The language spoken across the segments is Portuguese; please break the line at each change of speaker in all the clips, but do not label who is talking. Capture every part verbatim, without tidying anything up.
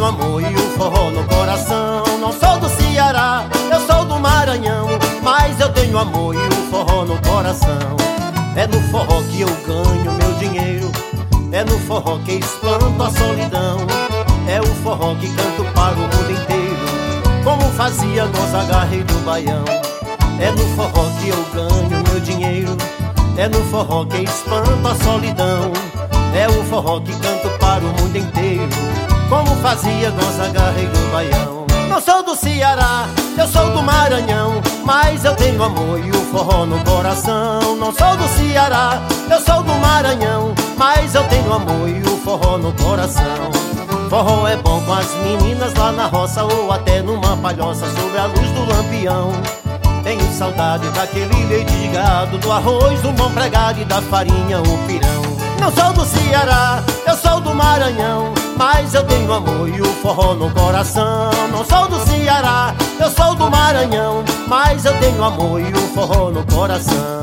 tenho amor e o forró no coração. Não sou do Ceará, eu sou do Maranhão, mas eu tenho amor e o forró no coração. É no forró que eu ganho meu dinheiro, é no forró que espanto a solidão. É o forró que canto para o mundo inteiro, como fazia Gonzaga, rei do Baião. É no forró que eu ganho meu dinheiro, é no forró que espanto a solidão. É o forró que canto para o mundo inteiro, como fazia Gonzaga, rei do Baião. Não sou do Ceará, eu sou do Maranhão, mas eu tenho amor e o forró no coração. Não sou do Ceará, eu sou do Maranhão, mas eu tenho amor e o forró no coração. Forró é bom com as meninas lá na roça, ou até numa palhoça sob a luz do lampião. Tenho saudade daquele leite de gado, do arroz, do bom pregado e da farinha, o pirão. Não sou do Ceará, eu sou do Maranhão, mas eu tenho amor e o forró no coração. Não sou do Ceará, eu sou do Maranhão, mas eu tenho amor e o forró no coração.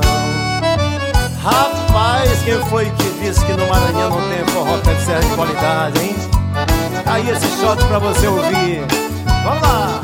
Rapaz, quem foi que disse que no Maranhão não tem forró pé de serra de qualidade, hein? Aí esse shot pra você ouvir. Vamos lá!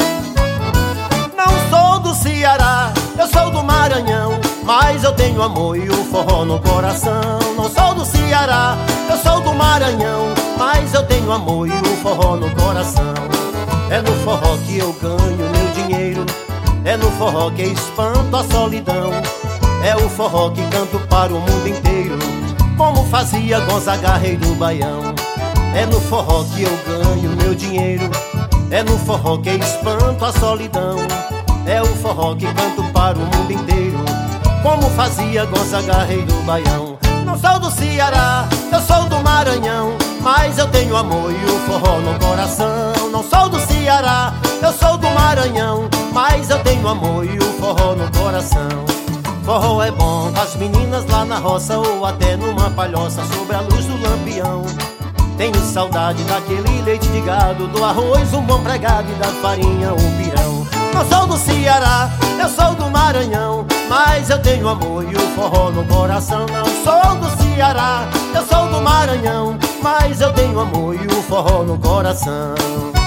Não sou do Ceará, eu sou do Maranhão, mas eu tenho amor e o forró no coração. Não sou do Ceará, eu sou do Maranhão, mas eu tenho amor e o forró no coração. É no forró que eu ganho meu dinheiro, é no forró que espanto a solidão. É o forró que canto para o mundo inteiro, como fazia Gonzaga, rei do Baião. É no forró que eu ganho meu dinheiro, é no forró que espanto a solidão. É o forró que canto para o mundo inteiro, como fazia Gonzaga, rei do Baião. Não sou do Ceará, eu sou do Maranhão, mas eu tenho amor e o forró no coração. Não sou do Ceará, eu sou do Maranhão, mas eu tenho amor e o forró no coração. Forró é bom com as meninas lá na roça, ou até numa palhoça sob a luz do lampião. Tenho saudade daquele leite de gado, do arroz, um bom pregado e da farinha, o pirão. Não sou do Ceará, eu sou do Maranhão, mas eu tenho amor e o forró no coração. Não sou do Ceará, eu sou do Maranhão, mas eu tenho amor e o forró no coração.